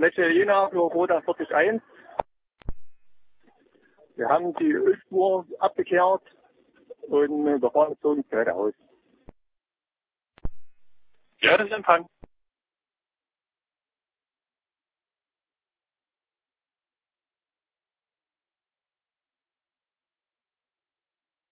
Lecce Jena für Roda 41. Wir haben die Ölspur abgekehrt und wir fahren jetzt so ins Geradeaus. Ja, das ist Empfang.